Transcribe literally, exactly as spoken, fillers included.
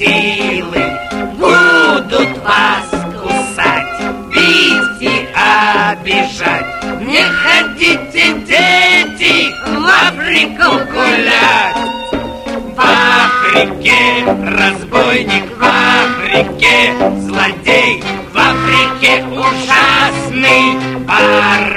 крокодилы будут вас кусать, бить и обижать. Не ходите, дети, в Африку гулять. В Африке разбойник, в Африке злодей, в Африке ужасный парень.